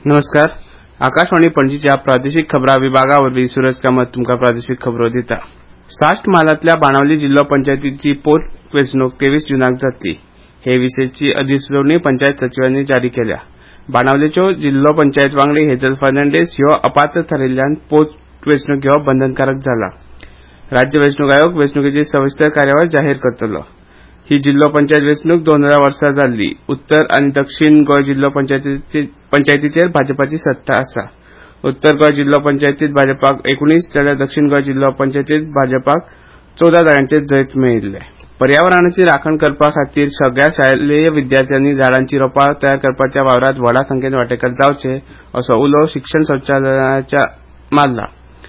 नमस्कार. आकाशवाणी पणजीच्या प्रादेशिक खबरां विभागावरवीं सूरज कामत तुमकां प्रादेशिक खबरो दिता. साश्ट म्हालांतल्या बाणावली जिल्लो पंचायतीची पोटवेंचणूक 23 जूनाक जातली. हे विशींची अधिसुचोवणी पंचायत सचिवांनी जारी केल्या. बाणावलेच्यो जिल्लो पंचायत वांगडी हेझल फर्नांडीस ह्यो अपात्र थारिल्ल्यान पोटवेंचणूक घेवप बंधनकारक जाला. राज्य वेंचणूक आयोग वेंचणुकेची सविस्तर कार्यावळ जाहीर करतलो. ही जिल्लो पंचायत वेंचणूक 2000 वर्सा जाल्ली. उत्तर आनी दक्षिण गोंय जिल्लो पंचायतीचेर भाजपाची सत्ता आसा. उत्तर गोंय जिल्लो पंचायतींत भाजपाक 19 जाल्यार दक्षिण गोंय जिल्लो पंचायतींत भाजपाक 14 जाग्यांचेर जैत मेळिल्ले. पर्यावरणाची राखण करपा खातीर सगळ्या शालेय विद्यार्थ्यांनी झाडांची रोपां तयार करपाच्या वावरांत व्हडा संख्येन वांटेकार जावचे असो उलो शिक्षण संचालनालयाच्या मारला.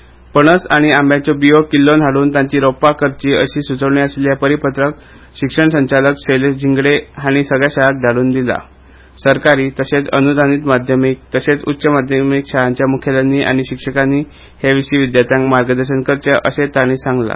पणस आनी आंब्याच्यो बियो किल्लोन हाडून तांची रोपां करची अशी सुचोवणी आशिल्लें परिपत्रक शिक्षण संचालक शैलेश झिंगडे हांणी सगळ्या शाळांक धाडून दिलां. सरकारी तशेंच अनुदानीत माध्यमीक तशेंच उच्च माध्यमीक शाळांच्या मुखेल्यांनी आनी शिक्षकांनी हे विशीं विद्यार्थ्यांक मार्गदर्शन करचें अशें तांणी सांगलां.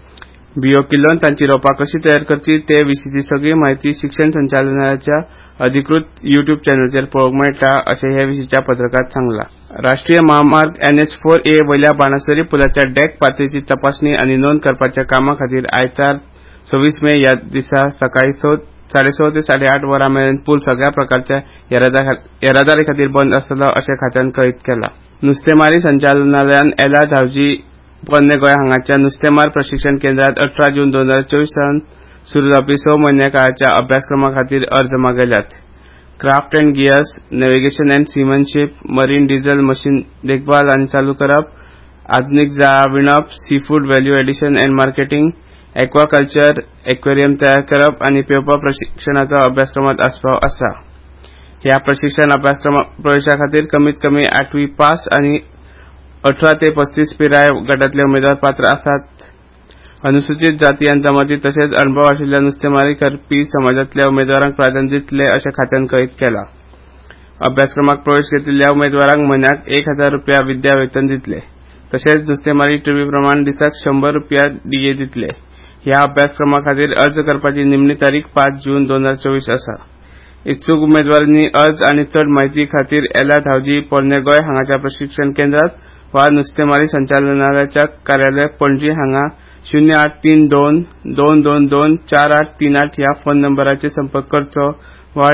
बियो किल्लोन तांची रोपां कशी तयार करची ते विशींची सगळी म्हायती शिक्षण संचालनालयाच्या अधिकृत युट्यूब चॅनलाचेर पळोवंक मेळटा अशें हे विशींच्या पत्रकांत सांगलां. राष्ट्रीय महामार्ग NH4A वयल्या बाणस्तारी पुलाच्या डेक पातळीची तपासणी आनी नोंद करपाच्या कामा खातीर आयतार 26 मे ह्या दिसा सकाळीं 6:30 ते 8:30 वरां मेरेन पूल सगळ्या प्रकारच्या येरादारी खातीर बंद आसतलो अशें खात्यान कळीत केलां. नुस्तेमारी संचालनालयान येला धावजी पोरने गोंय हांगाच्या नुस्तेमार प्रशिक्षण केंद्रांत 18 जून 2024 सावन सुरू जावपी 6 म्हयने काळाच्या अभ्यासक्रमा खातीर अर्ज मागयल्यात. Craft and gears, navigation and seamanship, marine diesel machine देखभाल आनी चालू करप, आधुनीक जाळां विणप, seafood value addition and marketing, aquaculture, aquarium तयार करप आनी पेंवपा प्रशिक्षणाचो अभ्यासक्रमांत आस्पाव आसा. ह्या प्रशिक्षण प्रवेशा खातीर कमीत कमी 8वी पास आनी 18 ते 35 पिराय गटांतले उमेदवार पात्र आसात. अनुसूचित जाती आनी जमाती तशेंच अणभव आशिल्ल्या नुस्तेमारी करपी समाजांतल्या उमेदवारांक प्राधान्य दितले अशें खात्यान कळीत केलां. अभ्यासक्रमाक प्रवेश घेतिल्ल्या उमेदवारांक म्हयन्याक 1000 रुपया विद्या वेतन दितले. तशेंच नुस्तेमारी टिवी प्रमाण दिसाक 100 रुपया DA दितले. ह्या अभ्यासक्रमा खातीर अर्ज करपाची निमणी तारीख 5 जून 2024 आसा. इत्सूक उमेदवारांनी अर्ज आनी चड म्हायती खातीर येला धावजी पोरने गोंय हांगाच्या प्रशिक्षण केंद्रांत वा नुस्तेमारी संचालनालयाच्या कार्यालय पणजी हांगा 0832 222 4838 ह्या फोन नंबराचेर संपर्क करचो वा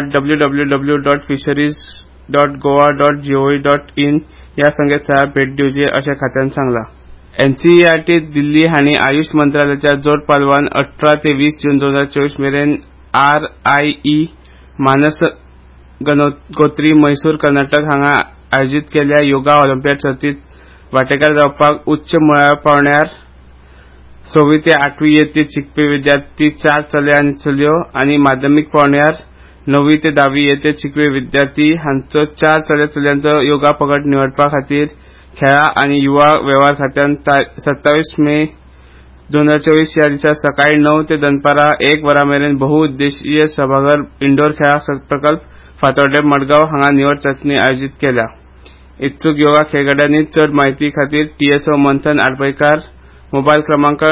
www.fisheries.goa.gov.in ह्या संकेतथळार भेट दिवची अशें खात्यान सांगलां. NCERT दिल्ली हांणी आयुष मंत्रालयाच्या जोड पालवान 18 ते 20 जून 2024 मेरेन RIE मानस गंगोत्री मैसूर कर्नाटक हांगा आयोजीत केल्ल्या योगा ऑलिंपियाड सर्तींत वांटेकार जावपाक उच्च मुळाव्या पांवड्यार 6वी ते 8वी येतेत शिकपी विद्यार्थी 4 चले आनी चलयो आनी माध्यमीक पांवड्यार 9वी ते 10वी येतेत शिकपी विद्यार्थी हांचो 4 चले चलयांचो योगा पंगड निवडपा खातीर खेळां आनी युवा वेव्हार खात्यान 27 मे 2024 ह्या दिसा सकाळीं 9 ते दनपारां 1 वरां मेरेन बहुउद्देशीय सभाघर इंडोर खेळां प्रकल्प फातोड्डे मडगांव हांगा निवड चांचणी आयोजीत केल्या. इत्सूक योगा खेळगड्यांनी चड म्हायती खातीर TSO मंथन आडपयकार मोबायल क्रमांक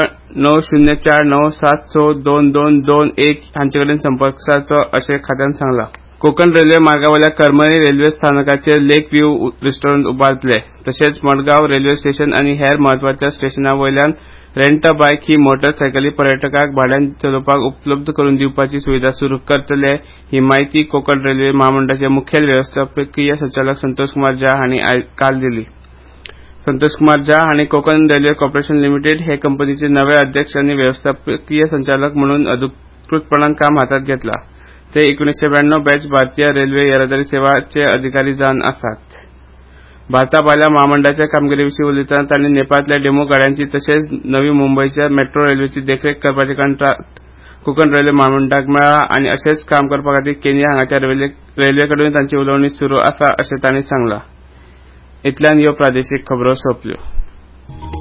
9049762221 हांचे कडेन संपर्क सादचो अशें खात्यान सांगलां. कोंकण रेल्वे मार्गावयल्या करमली रेल्वे स्थानकाचेर लेक व्ह्यू रेस्टॉरंट उबारतले. तशेंच मडगांव रेल्वे स्टेशन आनी हेर म्हत्वाच्या स्टेशनां वयल्यान रेंट अ बायक ही मोटारसायकली पर्यटकांक भाड्यान चलोवपाक उपलब्ध करून दिवपाची सुविधा सुरू करतले ही माहिती कोंकण रेल्वे महामंडळाचे मुखेल वेवस्थापकीय संचालक संतोष कुमार झा हांणी काल दिली. संतोष कुमार झा हांणी कोंकण रेल्वे कॉर्पोरेशन लिमिटेड हे कंपनीचे नवे अध्यक्ष आनी वेवस्थापकीय संचालक म्हणून अधिकृतपणान काम हातांत घेतलां. ते 1992 बॅच भारतीय रेल्वे येरादारी सेवाचे अधिकारी जावन आसात. भारता भायल्या महामंडळाच्या कामगिरीविशीं उलयतना तांणी नेपाळांतल्या डेमो गाड्यांची तशेंच नवी मुंबयच्या मेट्रो रेल्वेची देखरेख करपाचें कंत्राट कोंकण रेल्वे महामंडळाक मेळ्ळां आनी अशेंच काम करपा खातीर केनिया हांगाच्या रेल्वे कडेन तांची उलोवणी सुरू आसा अशें तांणी सांगलां. इतल्यान ह्यो प्रादेशीक खबरो सोंपल्यो.